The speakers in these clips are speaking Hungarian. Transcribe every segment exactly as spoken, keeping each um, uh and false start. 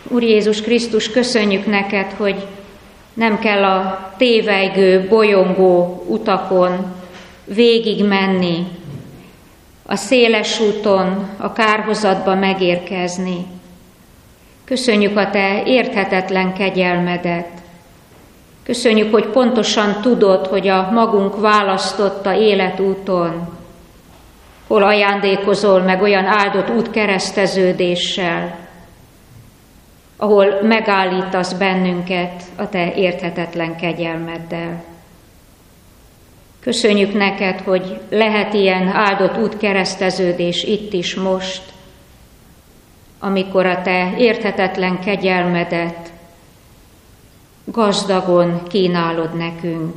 Úr Jézus Krisztus, köszönjük neked, hogy nem kell a tévejgő, bolyongó utakon végig menni, a széles úton, a kárhozatba megérkezni. Köszönjük a te érthetetlen kegyelmedet. Köszönjük, hogy pontosan tudod, hogy a magunk választotta életúton hol ajándékozol meg olyan áldott útkereszteződéssel, ahol megállítasz bennünket a te érthetetlen kegyelmeddel. Köszönjük neked, hogy lehet ilyen áldott útkereszteződés itt is most, amikor a te érthetetlen kegyelmedet gazdagon kínálod nekünk.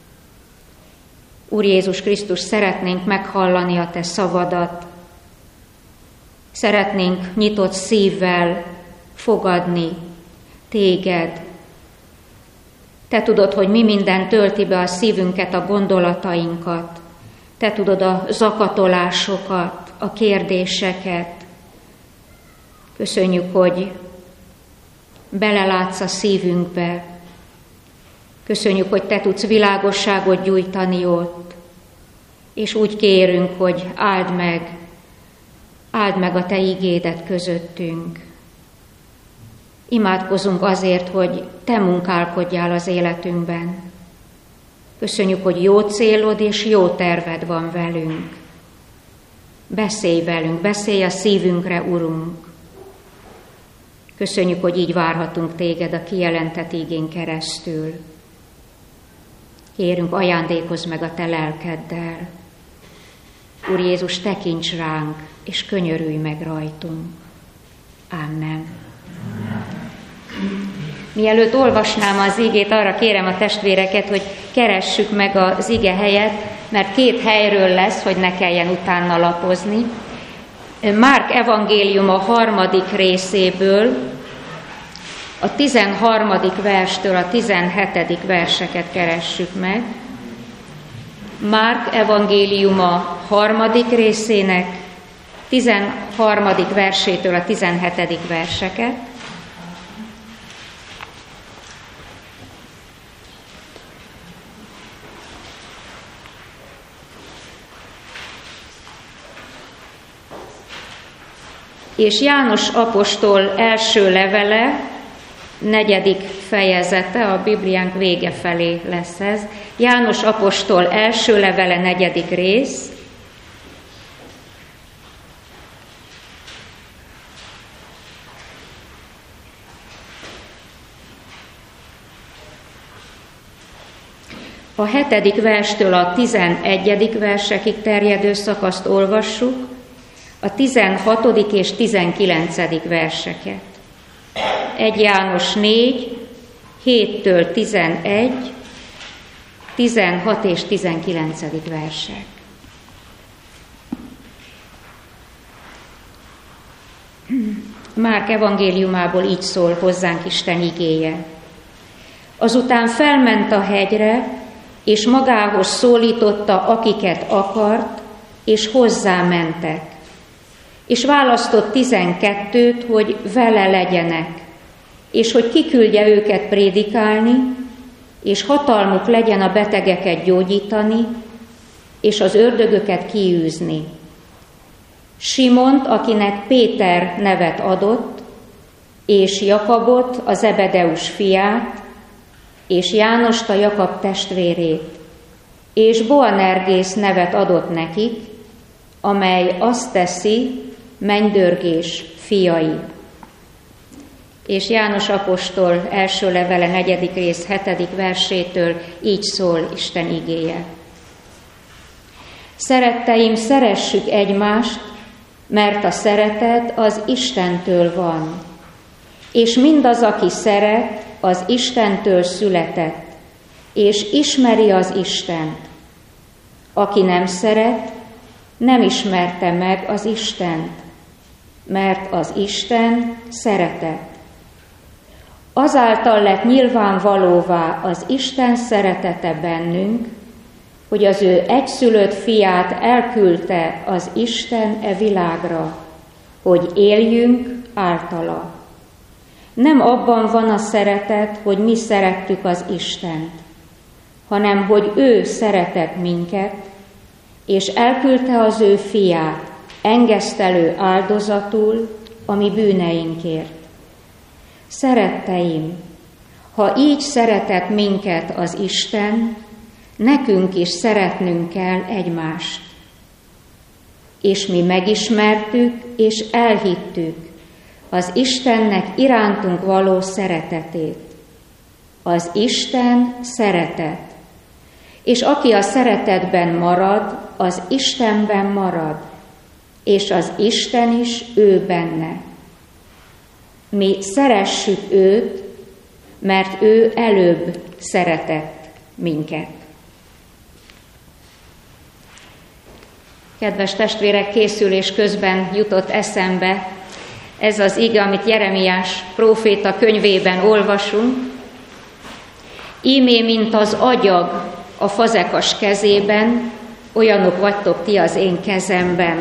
Úr Jézus Krisztus, szeretnénk meghallani a te szavadat, szeretnénk nyitott szívvel fogadni téged. Te tudod, hogy mi minden tölti be a szívünket, a gondolatainkat. Te tudod a zakatolásokat, a kérdéseket. Köszönjük, hogy belelátsz a szívünkbe. Köszönjük, hogy te tudsz világosságot gyújtani ott. És úgy kérünk, hogy áld meg, áld meg a te igédet közöttünk. Imádkozunk azért, hogy te munkálkodjál az életünkben. Köszönjük, hogy jó célod és jó terved van velünk. Beszélj velünk, beszélj a szívünkre, Urunk. Köszönjük, hogy így várhatunk téged a kijelentett ígén keresztül. Kérünk, ajándékozz meg a te lelkeddel. Úr Jézus, tekints ránk, és könyörülj meg rajtunk. Amen. Mielőtt olvasnám az igét, arra kérem a testvéreket, hogy keressük meg az ige helyet, mert két helyről lesz, hogy ne kelljen utána lapozni. Márk evangélium a harmadik részéből, a tizenharmadik verstől a tizenhetedik verseket keressük meg. Márk evangéliuma harmadik részének tizenharmadik versétől a tizenhetedik verseket. És János apostol első levele, negyedik fejezete, a Bibliánk vége felé lesz ez. János apostol első levele, negyedik rész. A hetedik verstől a tizenegyedik versekig terjedő szakaszt olvassuk, a tizenhatodik és tizenkilencedik verseket. egy János négy, héttől tizenegy, tizenhat és tizenkilencedik versek. Márk evangéliumából így szól hozzánk Isten igéje. Azután felment a hegyre, és magához szólította, akiket akart, és hozzá mentek. És választott tizenkettőt, hogy vele legyenek, és hogy kiküldje őket prédikálni, és hatalmuk legyen a betegeket gyógyítani, és az ördögöket kiűzni. Simont, akinek Péter nevet adott, és Jakabot, a Zebedeus fiát, és Jánost, a Jakab testvérét, és Boanergész nevet adott nekik, amely azt teszi, mennydörgés fiai. És János apostol első levele, negyedik rész, hetedik versétől így szól Isten igéje. Szeretteim, szeressük egymást, mert a szeretet az Istentől van, és mindaz, aki szeret, az Istentől született, és ismeri az Istent. Aki nem szeret, nem ismerte meg az Istent, mert az Isten szeretet. Azáltal lett nyilvánvalóvá az Isten szeretete bennünk, hogy az ő egyszülött fiát elküldte az Isten e világra, hogy éljünk általa. Nem abban van a szeretet, hogy mi szerettük az Istent, hanem hogy ő szeretett minket, és elküldte az ő fiát engesztelő áldozatul a mi bűneinkért. Szeretteim, ha így szeretett minket az Isten, nekünk is szeretnünk kell egymást. És mi megismertük és elhittük az Istennek irántunk való szeretetét. Az Isten szeretet, és aki a szeretetben marad, az Istenben marad, és az Isten is ő benne. Mi szeressük őt, mert ő előbb szeretett minket. Kedves testvérek, készülés közben jutott eszembe ez az ige, amit Jeremiás próféta könyvében olvasunk. Ímé, mint az agyag a fazekas kezében, olyanok vagytok ti az én kezemben.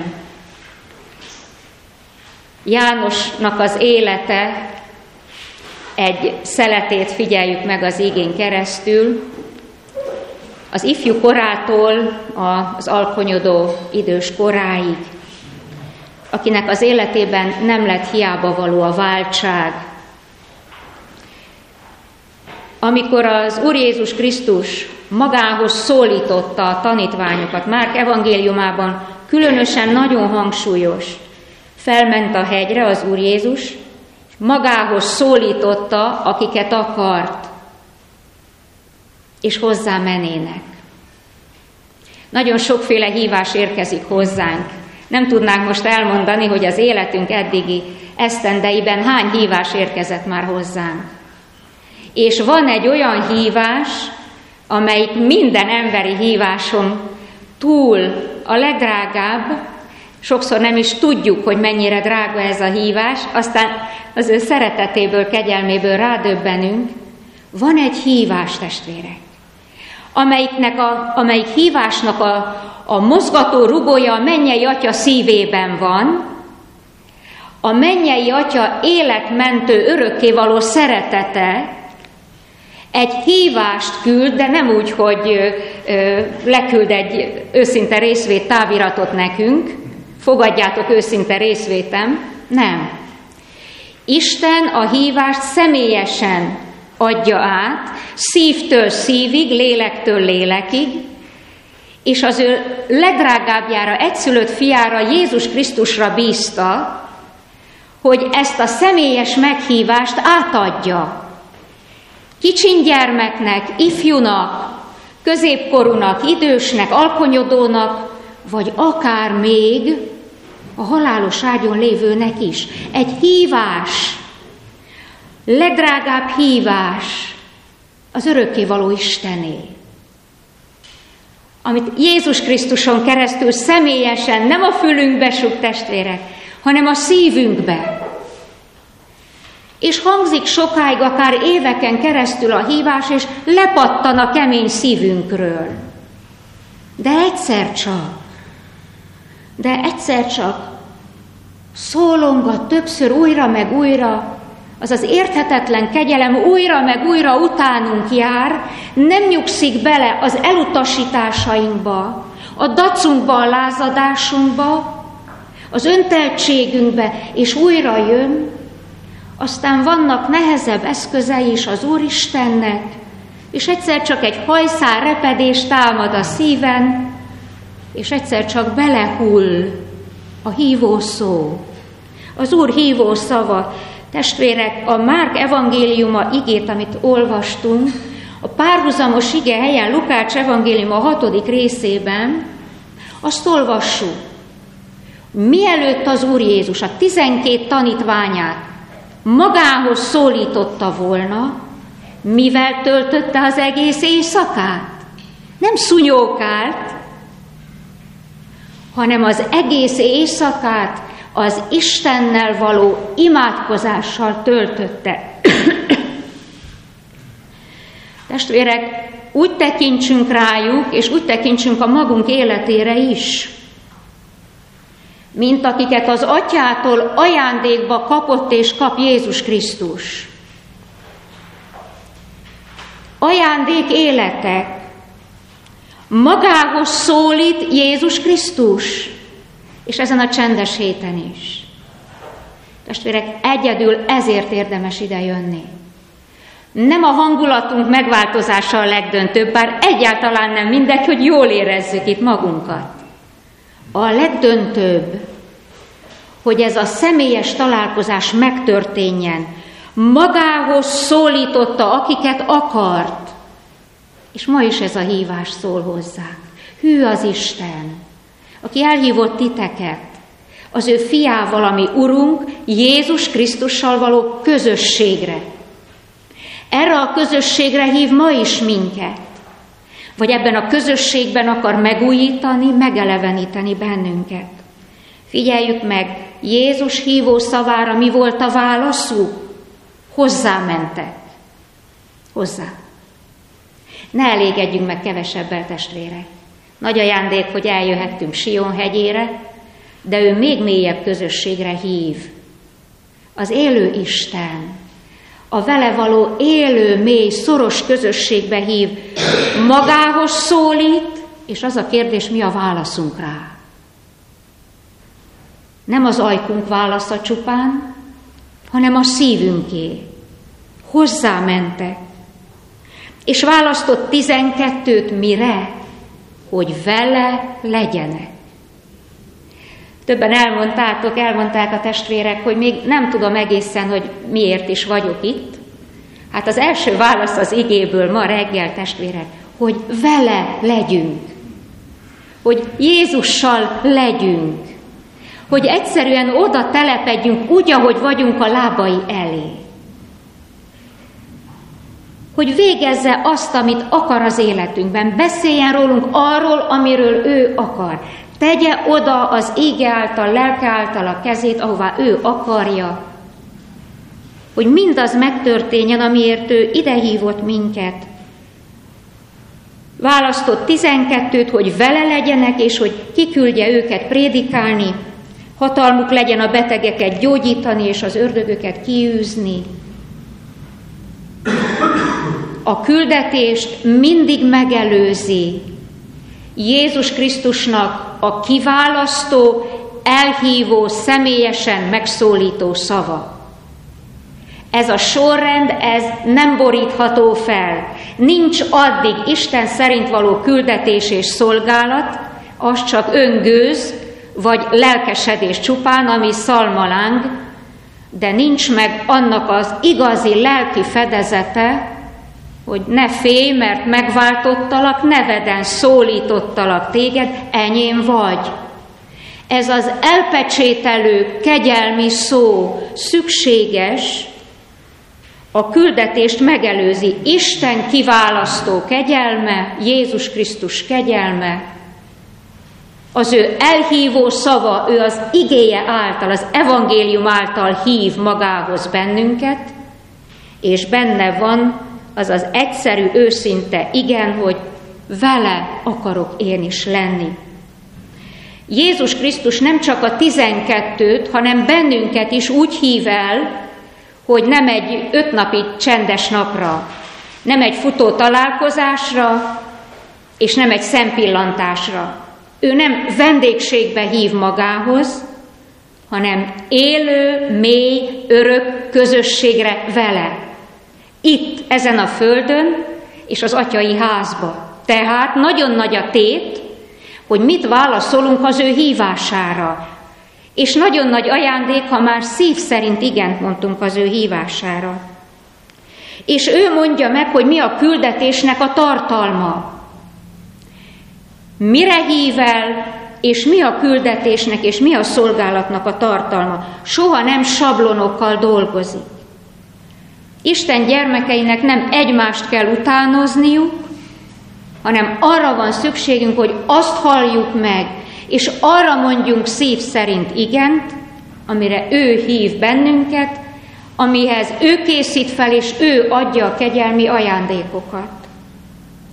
Jánosnak az élete, egy szeletét figyeljük meg az igén keresztül, az ifjú korától az alkonyodó idős koráig, akinek az életében nem lett hiába való a váltság. Amikor az Úr Jézus Krisztus magához szólította a tanítványokat, Márk evangéliumában különösen nagyon hangsúlyos, felment a hegyre az Úr Jézus, magához szólította, akiket akart, és hozzá menének. Nagyon sokféle hívás érkezik hozzánk. Nem tudnánk most elmondani, hogy az életünk eddigi esztendeiben hány hívás érkezett már hozzánk. És van egy olyan hívás, amelyik minden emberi híváson túl a legdrágább, sokszor nem is tudjuk, hogy mennyire drága ez a hívás, aztán az ő szeretetéből, kegyelméből rádöbbenünk. Van egy hívás, testvérek, amelyiknek a, amelyik hívásnak a, a mozgató rugója a mennyei Atya szívében van, a mennyei Atya életmentő, örökkévaló szeretete egy hívást küld, de nem úgy, hogy ö, ö, leküld egy őszinte részvét táviratot nekünk, fogadjátok őszinte részvétem, nem. Isten a hívást személyesen adja át, szívtől szívig, lélektől lélekig, és az ő legdrágábbjára, egyszülött fiára, Jézus Krisztusra bízta, hogy ezt a személyes meghívást átadja. Kicsin gyermeknek, ifjúnak, középkorúnak, idősnek, alkonyodónak, vagy akár még a halálos ágyon lévőnek is. Egy hívás, legdrágább hívás az örökkévaló Istené, amit Jézus Krisztuson keresztül személyesen nem a fülünkbe súg, testvérek, hanem a szívünkbe. És hangzik sokáig, akár éveken keresztül a hívás, és lepattan a kemény szívünkről. De egyszer csak, de egyszer csak szólongat többször újra meg újra, az az érthetetlen kegyelem újra meg újra utánunk jár, nem nyugszik bele az elutasításainkba, a dacunkba, a lázadásunkba, az önteltségünkbe, és újra jön. Aztán vannak nehezebb eszközei is az Úristennek, és egyszer csak egy hajszál repedés támad a szíven, és egyszer csak belehull a hívó szó. Az Úr hívó szava. Testvérek, a Márk evangéliuma igét, amit olvastunk, a párhuzamos ige helyen Lukács evangéliuma hatodik részében, azt olvassuk. Mielőtt az Úr Jézus a tizenkét tanítványát magához szólította volna, mivel töltötte az egész éjszakát? Nem szunyókált, hanem az egész éjszakát az Istennel való imádkozással töltötte. Testvérek, úgy tekintsünk rájuk, és úgy tekintsünk a magunk életére is. mint akiket az Atyától ajándékba kapott és kap Jézus Krisztus. Ajándék életek. Magához szólít Jézus Krisztus, és ezen a csendes héten is. Testvérek, egyedül ezért érdemes ide jönni. Nem a hangulatunk megváltozása a legdöntőbb, bár egyáltalán nem mindegy, hogy jól érezzük itt magunkat. A legdöntőbb, hogy ez a személyes találkozás megtörténjen. Magához szólította, akiket akart. És ma is ez a hívás szól hozzánk. Hű az Isten, aki elhívott titeket, az ő fiával, ami Urunk, Jézus Krisztussal való közösségre. Erre a közösségre hív ma is minket. Vagy ebben a közösségben akar megújítani, megeleveníteni bennünket. Figyeljük meg, Jézus hívó szavára mi volt a válaszuk? Hozzámentek. Hozzá. Ne elégedjünk meg kevesebbel, testvérek. Nagy ajándék, hogy eljöhettünk Sion hegyére, de ő még mélyebb közösségre hív. Az élő Isten, a vele való élő, mély, szoros közösségbe hív, magához szólít, és az a kérdés, mi a válaszunk rá. Nem az ajkunk válasza csupán, hanem a szívünké. Hozzámentek. És választott tizenkettőt mire? Hogy vele legyenek. Többen elmondtátok, elmondták a testvérek, hogy még nem tudom egészen, hogy miért is vagyok itt. Hát az első válasz az igéből ma reggel, testvérek, hogy vele legyünk. Hogy Jézussal legyünk. Hogy egyszerűen oda telepedjünk úgy, ahogy vagyunk a lábai elé. Hogy végezze azt, amit akar az életünkben. Beszéljen rólunk arról, amiről ő akar. Tegye oda az íge által, lelke által a kezét, ahová ő akarja. Hogy mindaz megtörténjen, amiért ő idehívott minket. Választott tizenkettőt, hogy vele legyenek, és hogy kiküldje őket prédikálni. Hatalmuk legyen a betegeket gyógyítani, és az ördögöket kiűzni. A küldetést mindig megelőzi Jézus Krisztusnak a kiválasztó, elhívó, személyesen megszólító szava. Ez a sorrend, ez nem borítható fel. Nincs addig Isten szerint való küldetés és szolgálat, az csak öngőz, vagy lelkesedés csupán, ami szalmaláng, de nincs meg annak az igazi lelki fedezete, hogy ne félj, mert megváltottalak, neveden szólítottalak téged, enyém vagy. Ez az elpecsételő, kegyelmi szó szükséges, a küldetést megelőzi Isten kiválasztó kegyelme, Jézus Krisztus kegyelme, az ő elhívó szava, ő az igéje által, az evangélium által hív magához bennünket, és benne van az az egyszerű, őszinte igen, hogy vele akarok én is lenni. Jézus Krisztus nem csak a tizenkettőt, hanem bennünket is úgy hív el, hogy nem egy ötnapi csendes napra, nem egy futó találkozásra, és nem egy szempillantásra. Ő nem vendégségbe hív magához, hanem élő, mély, örök közösségre vele. Itt, ezen a földön, és az atyai házba. Tehát nagyon nagy a tét, hogy mit válaszolunk az ő hívására. És nagyon nagy ajándék, ha már szív szerint igent mondtunk az ő hívására. És ő mondja meg, hogy mi a küldetésnek a tartalma. Mire hív el, és mi a küldetésnek, és mi a szolgálatnak a tartalma. Soha nem sablonokkal dolgozik. Isten gyermekeinek nem egymást kell utánozniuk, hanem arra van szükségünk, hogy azt halljuk meg, és arra mondjunk szív szerint igent, amire ő hív bennünket, amihez ő készít fel, és ő adja a kegyelmi ajándékokat.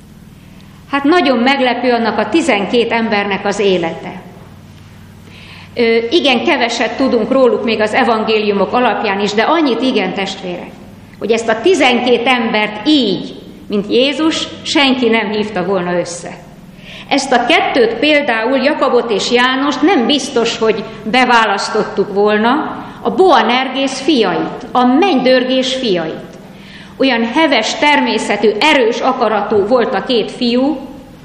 Hát nagyon meglepő annak a tizenkét embernek az élete. Ö, igen, keveset tudunk róluk még az evangéliumok alapján is, de annyit igen, testvérek, hogy ezt a tizenkét embert így, mint Jézus, senki nem hívta volna össze. Ezt a kettőt például, Jakabot és Jánost nem biztos, hogy beválasztottuk volna, a Boanergész fiait, a mennydörgés fiait. Olyan heves természetű, erős akaratú volt a két fiú,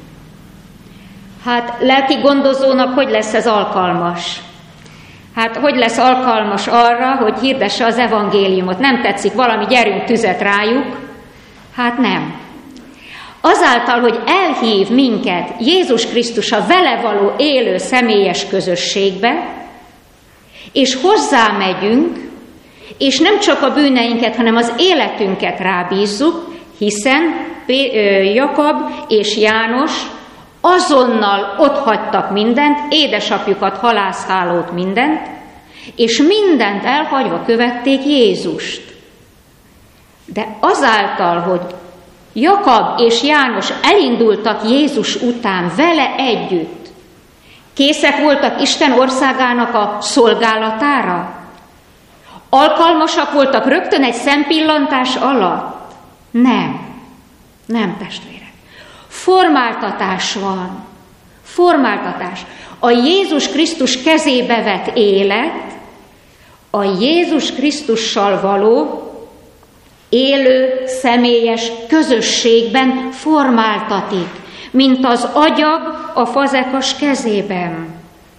hát lelki gondozónak hogy lesz ez alkalmas? Hát hogy lesz alkalmas arra, hogy hirdesse az evangéliumot? Nem tetszik valami, gyerünk tüzet rájuk? Hát nem. Azáltal, hogy elhív minket Jézus Krisztus a vele való élő személyes közösségbe, és hozzámegyünk, és nem csak a bűneinket, hanem az életünket rábízzuk, hiszen Jakab és János azonnal otthagytak mindent, édesapjukat, halászhálót, mindent, és mindent elhagyva követték Jézust. De azáltal, hogy Jakab és János elindultak Jézus után vele együtt, készek voltak Isten országának a szolgálatára, alkalmasak voltak rögtön egy szempillantás alatt? Nem, nem, testvérek. Formáltatás van. Formáltatás. A Jézus Krisztus kezébe vett élet, a Jézus Krisztussal való élő, személyes közösségben formáltatik, mint az agyag a fazekas kezében.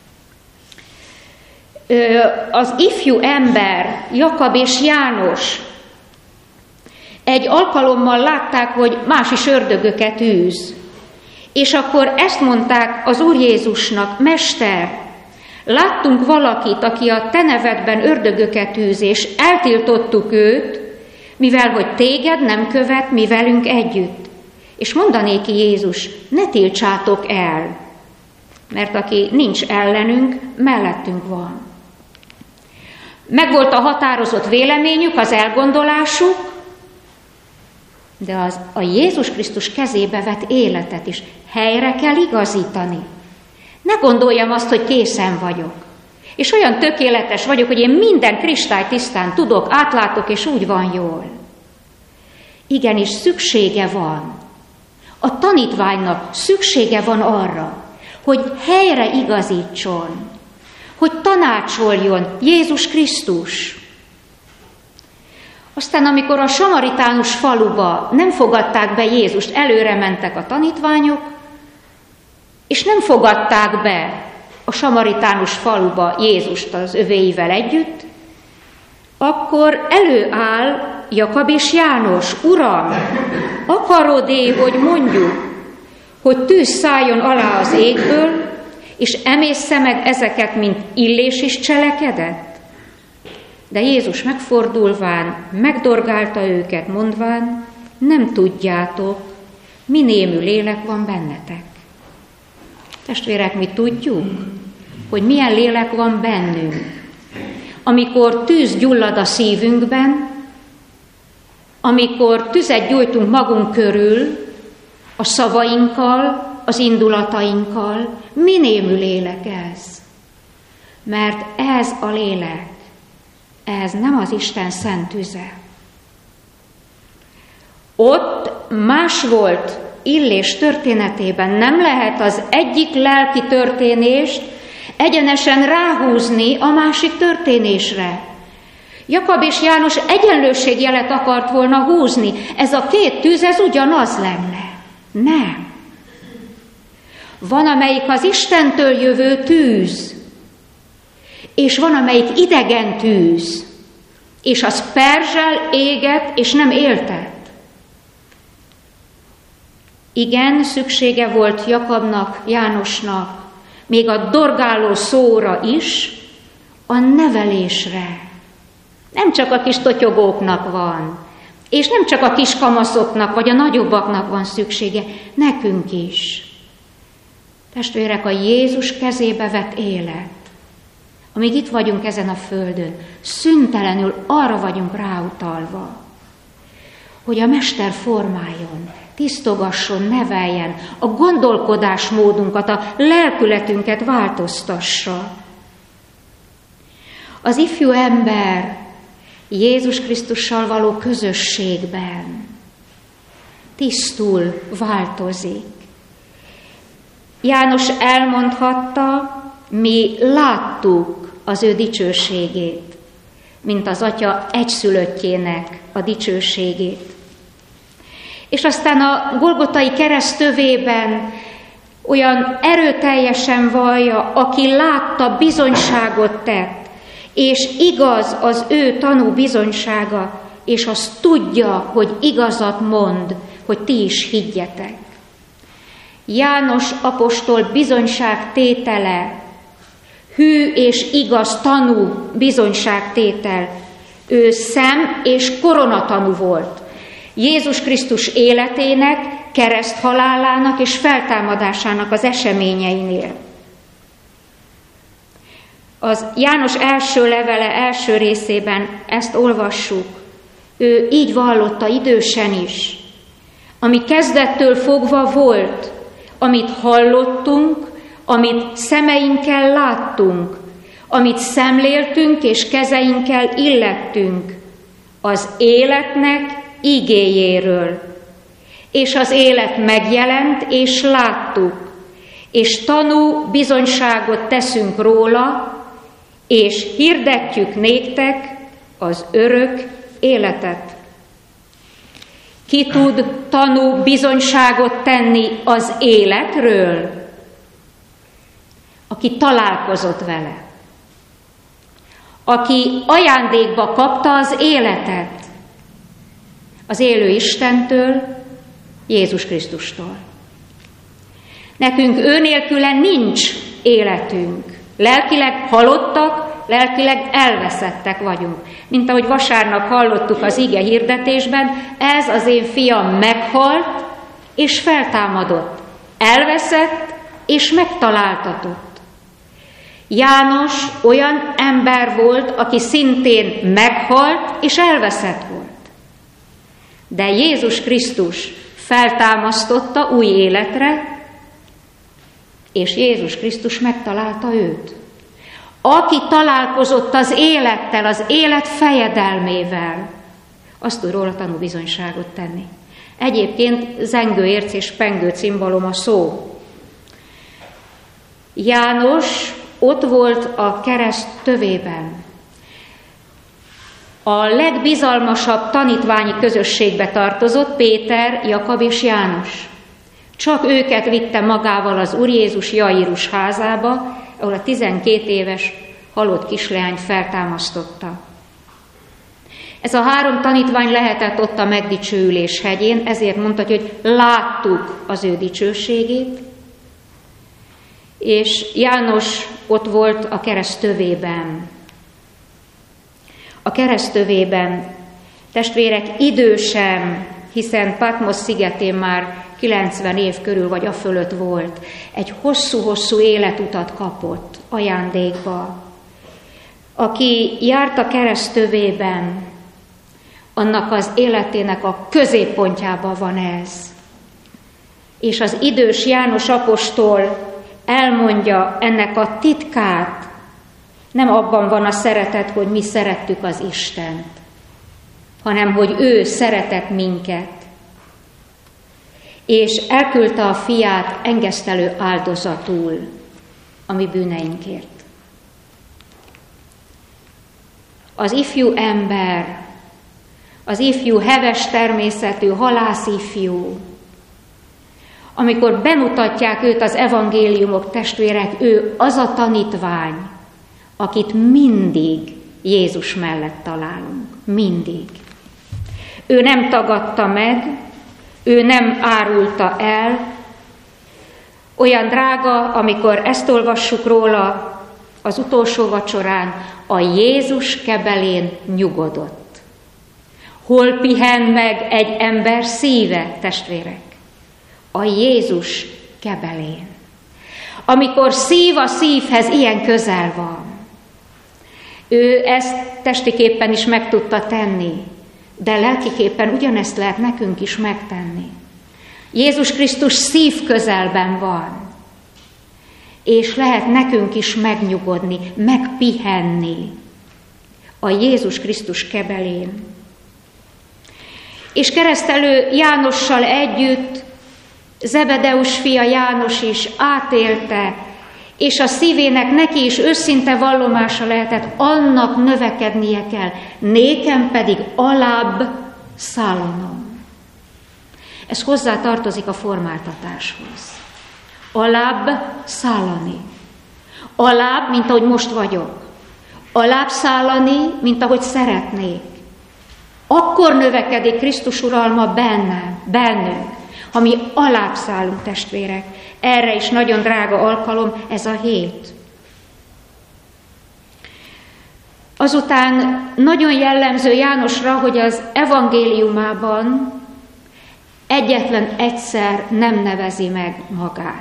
Az ifjú ember, Jakab és János egy alkalommal látták, hogy más is ördögöket űz. És akkor ezt mondták az Úr Jézusnak: Mester, láttunk valakit, aki a te nevedben ördögöket űz, és eltiltottuk őt, mivel hogy téged nem követ mi velünk együtt. És mondanéki Jézus: ne tiltsátok el, mert aki nincs ellenünk, mellettünk van. Megvolt a határozott véleményük, az elgondolásuk, de az a Jézus Krisztus kezébe vett életet is helyre kell igazítani. Ne gondoljam azt, hogy készen vagyok, és olyan tökéletes vagyok, hogy én minden kristálytisztán tudok, átlátok, és úgy van jól. Igenis, szüksége van. A tanítványnak szüksége van arra, hogy helyre igazítson, hogy tanácsoljon Jézus Krisztus. Aztán, amikor a samaritánus faluba nem fogadták be Jézust, előre mentek a tanítványok, és nem fogadták be a samaritánus faluba Jézust az övéivel együtt, akkor előáll Jakab és János: Uram, akarod-é, hogy mondjuk, hogy tűz szálljon alá az égből, és emészze meg ezeket, mint Illés is cselekedett? De Jézus megfordulván megdorgálta őket, mondván: nem tudjátok, mi némű lélek van bennetek. Testvérek, mi tudjuk, hogy milyen lélek van bennünk. Amikor tűz gyullad a szívünkben, amikor tüzet gyújtunk magunk körül, a szavainkkal, az indulatainkkal, mi némű lélek ez? Mert ez a lélek, ez nem az Isten szent tüze. Ott más volt Illés történetében, nem lehet az egyik lelki történést egyenesen ráhúzni a másik történésre. Jakab és János egyenlőségjelet akart volna húzni. Ez a két tűz, ez ugyanaz lenne. Nem. Van, amelyik az Istentől jövő tűz, és van, amelyik idegen tűz, és az perzsel, éget, és nem éltet. Igen, szüksége volt Jakabnak, Jánosnak, még a dorgáló szóra is, a nevelésre. Nem csak a kis totyogóknak van, és nem csak a kis kamaszoknak, vagy a nagyobbaknak van szüksége, nekünk is. Testvérek, a Jézus kezébe vett élet, amíg itt vagyunk ezen a földön, szüntelenül arra vagyunk ráutalva, hogy a Mester formáljon, tisztogasson, neveljen, a gondolkodásmódunkat, a lelkületünket változtassa. Az ifjú ember Jézus Krisztussal való közösségben tisztul, változik. János elmondhatta, mi láttuk az ő dicsőségét, mint az Atya egyszülöttjének a dicsőségét. És aztán a golgotai kereszt tövében olyan erőteljesen vallja, aki látta, bizonyságot tett, és igaz az ő tanú bizonysága, és azt tudja, hogy igazat mond, hogy ti is higgyetek. János apostol bizonyságtétele, hű és igaz tanú bizonyságtétel. Ő szem és koronatanú volt. Jézus Krisztus életének, kereszthalálának és feltámadásának az eseményeinél. Az János első levele első részében ezt olvassuk. Ő így vallotta idősen is. Ami kezdettől fogva volt, amit hallottunk, amit szemeinkkel láttunk, amit szemléltünk és kezeinkkel illettünk, az életnek igéjéről. És az élet megjelent, és láttuk, és tanú bizonyságot teszünk róla, és hirdetjük néktek az örök életet. Ki tud tanú bizonyságot tenni az életről? Aki találkozott vele. Aki ajándékba kapta az életet. Az élő Istentől, Jézus Krisztustól. Nekünk ő nélküle nincs életünk. Lelkileg halottak, lelkileg elveszettek vagyunk. Mint ahogy vasárnap hallottuk az ige hirdetésben, ez az én fiam meghalt és feltámadott. Elveszett és megtaláltatott. János olyan ember volt, aki szintén meghalt és elveszett volt. De Jézus Krisztus feltámasztotta új életre, és Jézus Krisztus megtalálta őt. Aki találkozott az élettel, az élet fejedelmével, azt tud róla tanúbizonyságot tenni. Egyébként zengő, érc és pengő cimbalom a szó. János ott volt a kereszt tövében. A legbizalmasabb tanítványi közösségbe tartozott Péter, Jakab és János. Csak őket vitte magával az Úr Jézus Jairus házába, ahol a tizenkét éves halott kisleányt feltámasztotta. Ez a három tanítvány lehetett ott a megdicsőülés hegyén, ezért mondta, hogy láttuk az ő dicsőségét, és János ott volt a kereszt tövében. A kereszt tövében, testvérek, idősen, hiszen Patmos szigetén már kilencven év körül vagy a fölött volt, egy hosszú-hosszú életutat kapott ajándékba. Aki járt a kereszt tövében, annak az életének a középpontjában van ez. És az idős János apostol elmondja ennek a titkát. Nem abban van a szeretet, hogy mi szerettük az Istent, hanem hogy ő szeretett minket, és elküldte a fiát engesztelő áldozatul a mi bűneinkért. Az ifjú ember, az ifjú heves természetű halászifjú, amikor bemutatják őt az evangéliumok, testvérek, ő az a tanítvány, akit mindig Jézus mellett találunk. Mindig. Ő nem tagadta meg, ő nem árulta el. Olyan drága, amikor ezt olvassuk róla az utolsó vacsorán, a Jézus kebelén nyugodott. Hol pihen meg egy ember szíve, testvérek? A Jézus kebelén. Amikor szív a szívhez ilyen közel van. Ő ezt testiképpen is meg tudta tenni, de lelkiképpen ugyanezt lehet nekünk is megtenni. Jézus Krisztus szív közelben van, és lehet nekünk is megnyugodni, megpihenni a Jézus Krisztus kebelén. És keresztelő Jánossal együtt Zebedeus fia János is átélte, és a szívének neki is őszinte vallomása lehetett, annak növekednie kell, nékem pedig alább szállanom. Ez hozzá tartozik a formáltatáshoz. Alább szállani. Alább, mint ahogy most vagyok. Alább szállani, mint ahogy szeretnék. Akkor növekedik Krisztus uralma bennem, bennünk, ha mi alább szállunk, testvérek. Erre is nagyon drága alkalom ez a hét. Azután nagyon jellemző Jánosra, hogy az evangéliumában egyetlen egyszer nem nevezi meg magát.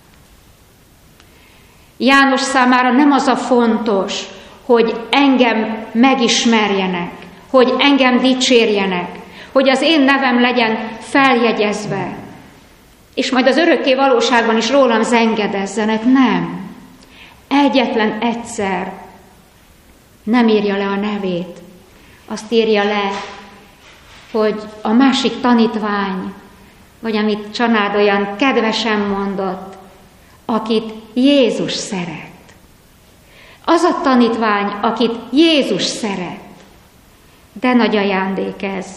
János számára nem az a fontos, hogy engem megismerjenek, hogy engem dicsérjenek, hogy az én nevem legyen feljegyezve, és majd az örökké valóságban is rólam zengedezzenek. Nem. Egyetlen egyszer nem írja le a nevét. Azt írja le, hogy a másik tanítvány, vagy amit Csanád olyan kedvesen mondott, akit Jézus szeret. Az a tanítvány, akit Jézus szeret. De nagy ajándék ez.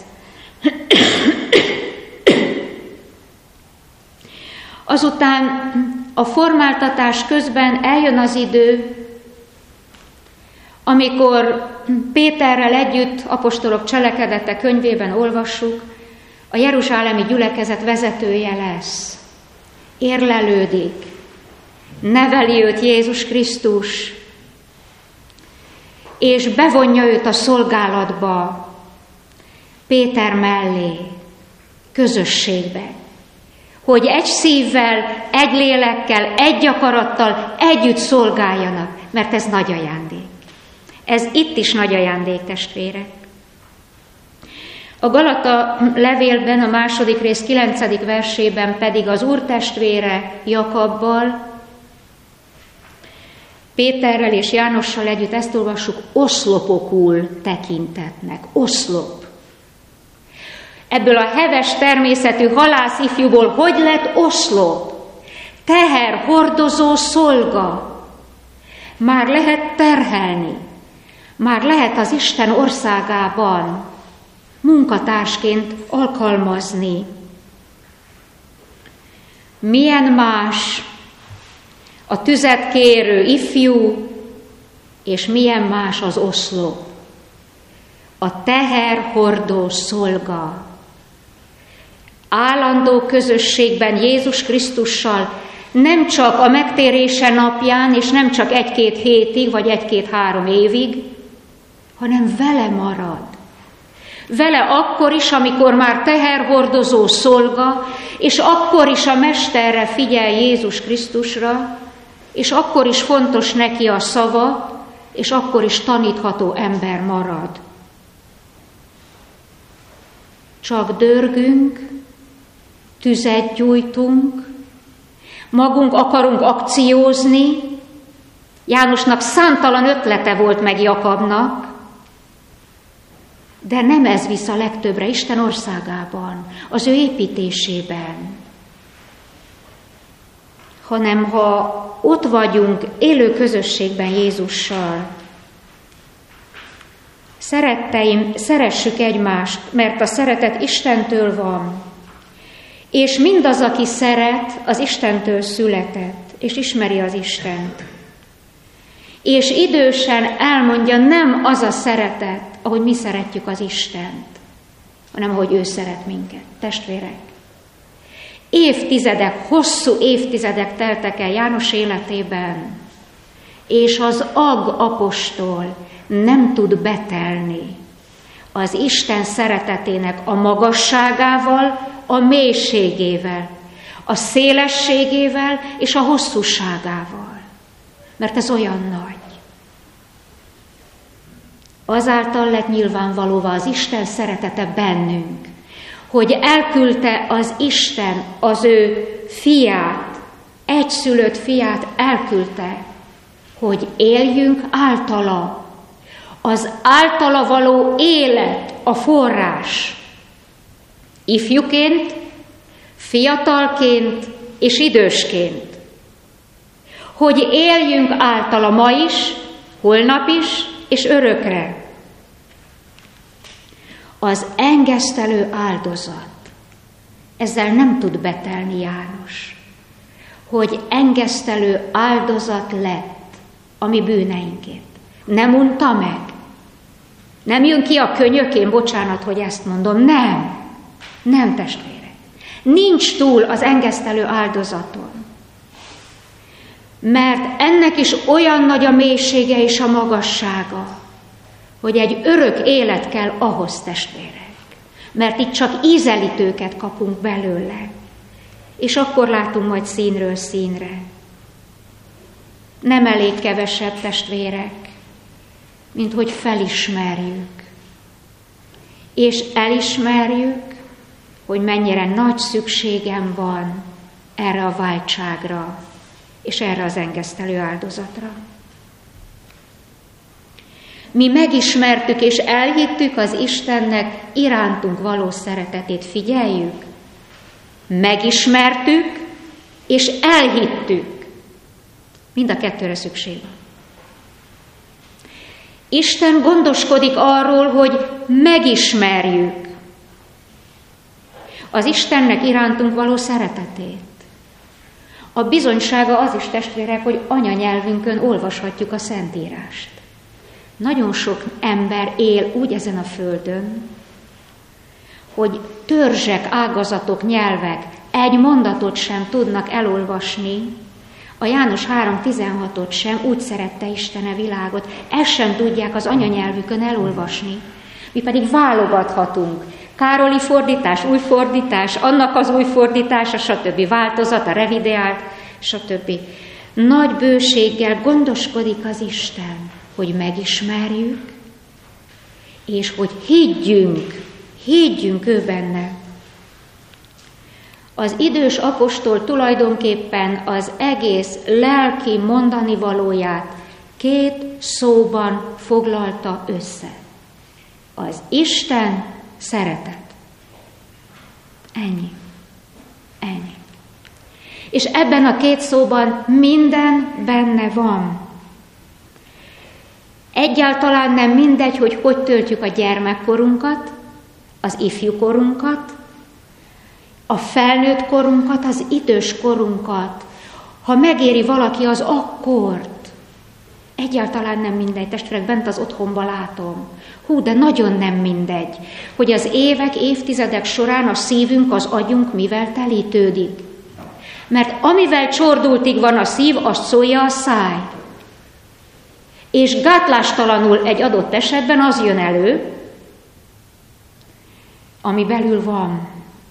Azután a formáltatás közben eljön az idő, amikor Péterrel együtt, apostolok cselekedete könyvében olvassuk, a jeruzsálemi gyülekezet vezetője lesz. Érlelődik, neveli őt Jézus Krisztus, és bevonja őt a szolgálatba, Péter mellé, közösségbe, hogy egy szívvel, egy lélekkel, egy akarattal együtt szolgáljanak, mert ez nagy ajándék. Ez itt is nagy ajándék, testvérek. A Galata levélben, a második rész kilencedik versében pedig az úrtestvére Jakabbal, Péterrel és Jánossal együtt ezt olvassuk, oszlopokul tekintetnek. Oszlop. Ebből a heves természetű halász ifjúból hogy lett oszlop? Teherhordozó szolga. Már lehet terhelni. Már lehet az Isten országában munkatársként alkalmazni. Milyen más a tüzet kérő ifjú, és milyen más az oszlop. A teherhordó szolga. Állandó közösségben Jézus Krisztussal, nem csak a megtérése napján, és nem csak egy-két hétig, vagy egy-két-három évig, hanem vele marad. Vele akkor is, amikor már teherhordozó szolga, és akkor is a Mesterre figyel Jézus Krisztusra, és akkor is fontos neki a szava, és akkor is tanítható ember marad. Csak dörgünk, tüzet gyújtunk, magunk akarunk akciózni. Jánosnak számtalan ötlete volt meg Jakabnak, de nem ez visz a legtöbbre Isten országában, az ő építésében, hanem ha ott vagyunk élő közösségben Jézussal. Szeretteim, szeressük egymást, mert a szeretet Istentől van, és mindaz, aki szeret, az Istentől született, és ismeri az Istent. És idősen elmondja, nem az a szeretet, ahogy mi szeretjük az Istent, hanem ahogy ő szeret minket. Testvérek, évtizedek, hosszú évtizedek teltek el János életében, és az ag apostol nem tud betelni az Isten szeretetének a magasságával, a mélységével, a szélességével és a hosszúságával. Mert ez olyan nagy. Azáltal lett nyilvánvalóvá az Isten szeretete bennünk, hogy elküldte az Isten az ő fiát, egyszülött fiát elküldte, hogy éljünk általa. Az általa való élet a forrás. Ifjuként, fiatalként és idősként. Hogy éljünk általa ma is, holnap is és örökre. Az engesztelő áldozat. Ezzel nem tud betelni János, hogy engesztelő áldozat lett a mi bűneinkért. Nem unta meg. Nem jön ki a könyökén, bocsánat, hogy ezt mondom. Nem. Nem, testvérek. Nincs túl az engesztelő áldozaton. Mert ennek is olyan nagy a mélysége és a magassága, hogy egy örök élet kell ahhoz, testvérek. Mert itt csak ízelítőket kapunk belőle, és akkor látunk majd színről színre. Nem elég kevesebb, testvérek, mint hogy felismerjük, és elismerjük, hogy mennyire nagy szükségem van erre a váltságra, és erre az engesztelő áldozatra. Mi megismertük és elhittük az Istennek irántunk való szeretetét. Figyeljük! Megismertük és elhittük. Mind a kettőre szükség van. Isten gondoskodik arról, hogy megismerjük az Istennek irántunk való szeretetét. A bizonysága az is, testvérek, hogy anyanyelvünkön olvashatjuk a Szentírást. Nagyon sok ember él úgy ezen a földön, hogy törzsek, ágazatok, nyelvek egy mondatot sem tudnak elolvasni, a János három tizenhatot sem, úgy szerette Isten a világot, ezt sem tudják az anyanyelvükön elolvasni. Mi pedig válogathatunk. Károli fordítás, új fordítás, annak az új fordítása, stb. Változat, a revideált, stb. Nagy bőséggel gondoskodik az Isten, hogy megismerjük, és hogy higgyünk, higgyünk ő benne. Az idős apostol tulajdonképpen az egész lelki mondani valóját két szóban foglalta össze. Az Isten szeretet. Ennyi. Ennyi. És ebben a két szóban minden benne van. Egyáltalán nem mindegy, hogy hogy töltjük a gyermekkorunkat, az ifjúkorunkat, a felnőtt korunkat, az idős korunkat. Ha megéri valaki az akkort, egyáltalán nem mindegy, testvérek, bent az otthonba látom. Hú, de nagyon nem mindegy, hogy az évek, évtizedek során a szívünk, az agyunk mivel telítődik. Mert amivel csordultig van a szív, azt szólja a száj. És gátlástalanul egy adott esetben az jön elő, ami belül van.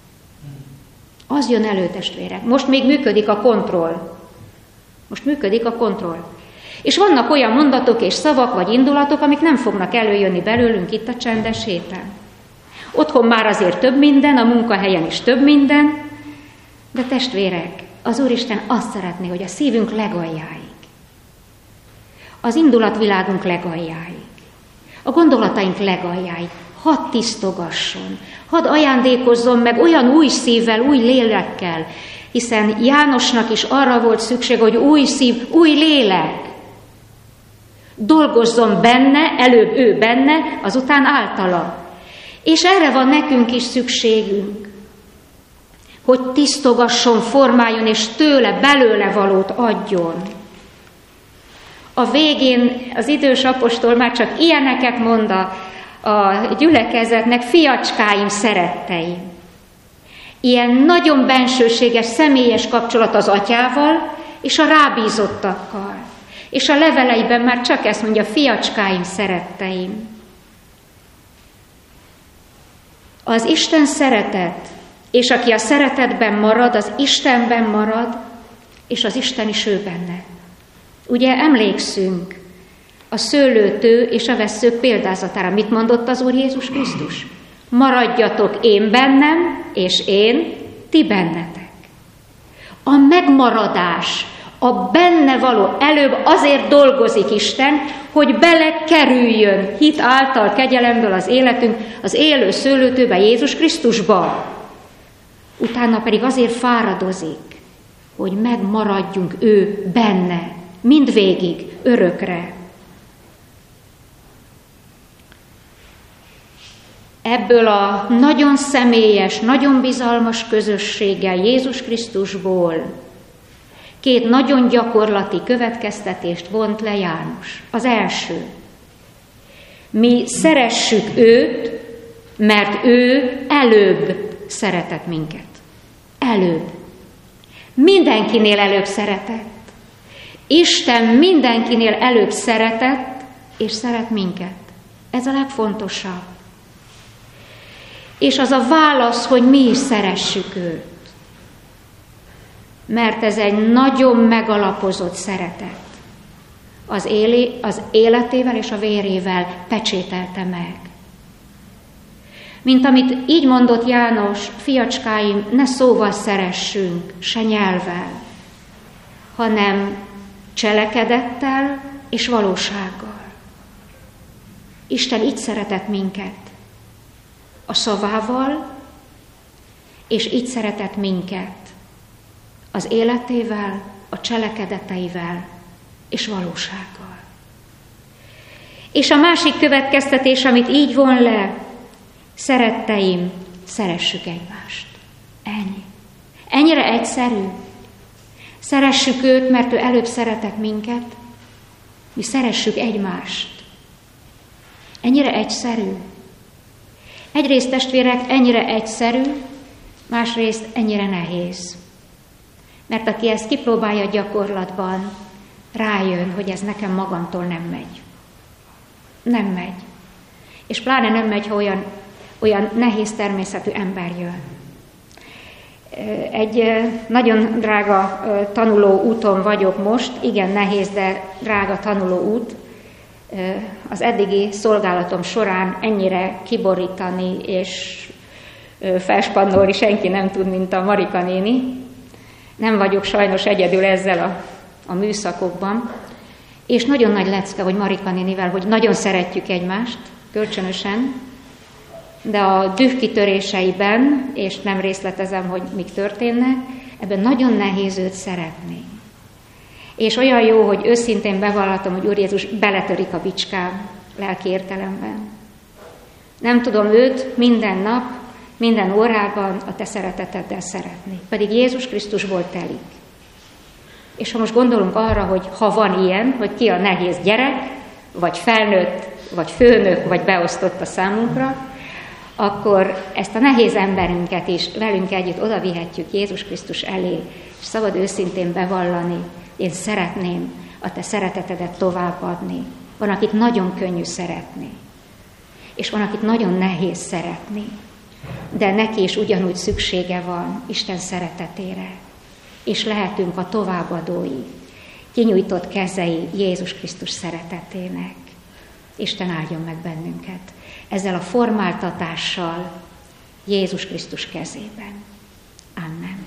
Az jön elő, testvérek. Most még működik a kontroll. Most működik a kontroll. És vannak olyan mondatok és szavak vagy indulatok, amik nem fognak előjönni belőlünk itt a csendes héten. Otthon már azért több minden, a munkahelyen is több minden, de testvérek, az Úristen azt szeretné, hogy a szívünk legaljáig, az indulatvilágunk legaljáig, a gondolataink legaljáig, hadd tisztogasson, hadd ajándékozzon meg olyan új szívvel, új lélekkel, hiszen Jánosnak is arra volt szükség, hogy új szív, új lélek dolgozzon benne, előbb ő benne, azután általa. És erre van nekünk is szükségünk, hogy tisztogasson, formáljon, és tőle, belőle valót adjon. A végén az idős apostol már csak ilyeneket mond a, a gyülekezetnek, fiacskáim, szeretteim. Ilyen nagyon bensőséges, személyes kapcsolat az atyával és a rábízottakkal. És a leveleiben már csak ezt mondja, fiacskáim, szeretteim. Az Isten szeretet, és aki a szeretetben marad, az Istenben marad, és az Isten is ő benne. Ugye emlékszünk a szőlőtő és a vesszők példázatára. Mit mondott az Úr Jézus Krisztus? Maradjatok én bennem, és én ti bennetek. A megmaradás, A benne való előbb azért dolgozik Isten, hogy belekerüljön hit által kegyelemből az életünk az élő szőlőtőbe, Jézus Krisztusba. Utána pedig azért fáradozik, hogy megmaradjunk ő benne, mindvégig, örökre. Ebből a nagyon személyes, nagyon bizalmas közösséggel Jézus Krisztusból két nagyon gyakorlati következtetést vont le János. Az első, mi szeressük őt, mert ő előbb szeretett minket. Előbb. Mindenkinél előbb szeretett. Isten mindenkinél előbb szeretett, és szeret minket. Ez a legfontosabb. És az a válasz, hogy mi is szeressük őt. Mert ez egy nagyon megalapozott szeretet. Az, éli, az életével és a vérével pecsételte meg. Mint amit így mondott János, fiacskáim, ne szóval szeressünk, se nyelvvel, hanem cselekedettel és valósággal. Isten így szeretett minket. A szavával, és így szeretett minket az életével, a cselekedeteivel és valósággal. És a másik következtetés, amit így von le, szeretteim, szeressük egymást. Ennyi. Ennyire egyszerű. Szeressük őt, mert ő előbb szeretett minket, mi szeressük egymást. Ennyire egyszerű. Egyrészt, testvérek, ennyire egyszerű, másrészt ennyire nehéz. Mert aki ezt kipróbálja gyakorlatban, rájön, hogy ez nekem magamtól nem megy. Nem megy. És pláne nem megy, ha olyan, olyan nehéz természetű ember jön. Egy nagyon drága tanuló úton vagyok most, igen nehéz, de drága tanuló út. Az eddigi szolgálatom során ennyire kiborítani és felspannolni senki nem tud, mint a Marika néni. Nem vagyok sajnos egyedül ezzel a, a műszakokban. És nagyon nagy lecke, hogy Marika nénivel, hogy nagyon szeretjük egymást, kölcsönösen, de a dühkitöréseiben, és nem részletezem, hogy mik történnek, ebben nagyon nehéz őt szeretni. És olyan jó, hogy őszintén bevallatom, hogy Úr Jézus beletörik a bicskám lelki értelemben. Nem tudom őt minden nap, minden órában a te szereteteddel szeretni. Pedig Jézus Krisztusból telik. És ha most gondolunk arra, hogy ha van ilyen, hogy ki a nehéz gyerek, vagy felnőtt, vagy főnök, vagy beosztott a számunkra, akkor ezt a nehéz emberünket is velünk együtt odavihetjük Jézus Krisztus elé, és szabad őszintén bevallani, én szeretném a te szeretetedet továbbadni. Van, akit nagyon könnyű szeretni, és van, akit nagyon nehéz szeretni, de neki is ugyanúgy szüksége van Isten szeretetére, és lehetünk a továbbadói, kinyújtott kezei Jézus Krisztus szeretetének. Isten áldjon meg bennünket ezzel a formáltatással Jézus Krisztus kezében. Amen.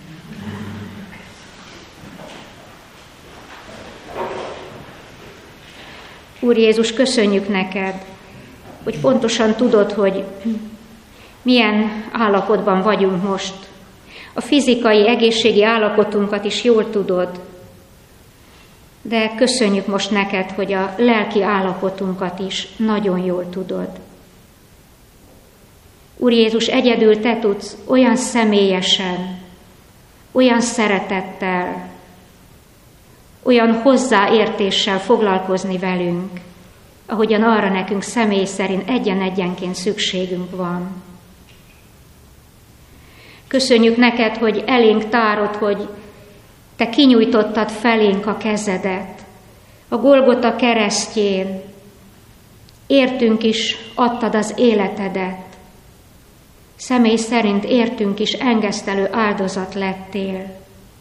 Úr Jézus, köszönjük neked, hogy pontosan tudod, hogy milyen állapotban vagyunk most. A fizikai, egészségi állapotunkat is jól tudod, de köszönjük most neked, hogy a lelki állapotunkat is nagyon jól tudod. Úr Jézus, egyedül te tudsz olyan személyesen, olyan szeretettel, olyan hozzáértéssel foglalkozni velünk, ahogyan arra nekünk személy szerint egyen-egyenként szükségünk van. Köszönjük neked, hogy elénk tárod, hogy te kinyújtottad felénk a kezedet, a Golgota keresztjén, értünk is adtad az életedet, személy szerint értünk is engesztelő áldozat lettél.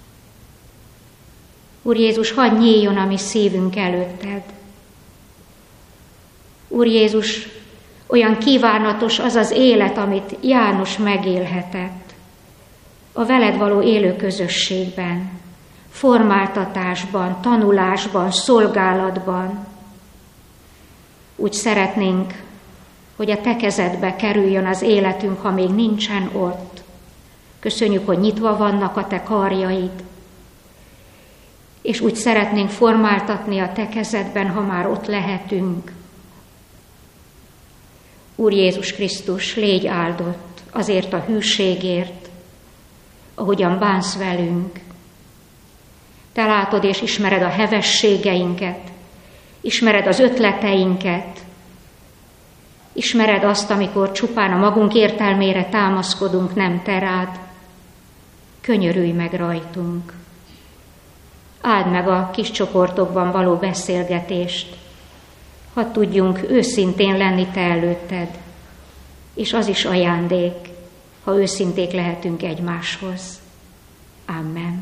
Úr Jézus, hadd nyíljon a mi szívünk előtted. Úr Jézus, olyan kívánatos az az élet, amit János megélhetett, a veled való élő közösségben, formáltatásban, tanulásban, szolgálatban. Úgy szeretnénk, hogy a te kezedbe kerüljön az életünk, ha még nincsen ott. Köszönjük, hogy nyitva vannak a te karjaid, és úgy szeretnénk formáltatni a te kezedben, ha már ott lehetünk. Úr Jézus Krisztus, légy áldott azért a hűségért, ahogyan bánsz velünk. Te látod és ismered a hevességeinket, ismered az ötleteinket, ismered azt, amikor csupán a magunk értelmére támaszkodunk, nem te rád. Könyörülj meg rajtunk. Áld meg a kis csoportokban való beszélgetést, hadd tudjunk őszintén lenni te előtted, és az is ajándék, ha őszinték lehetünk egymáshoz. Amen.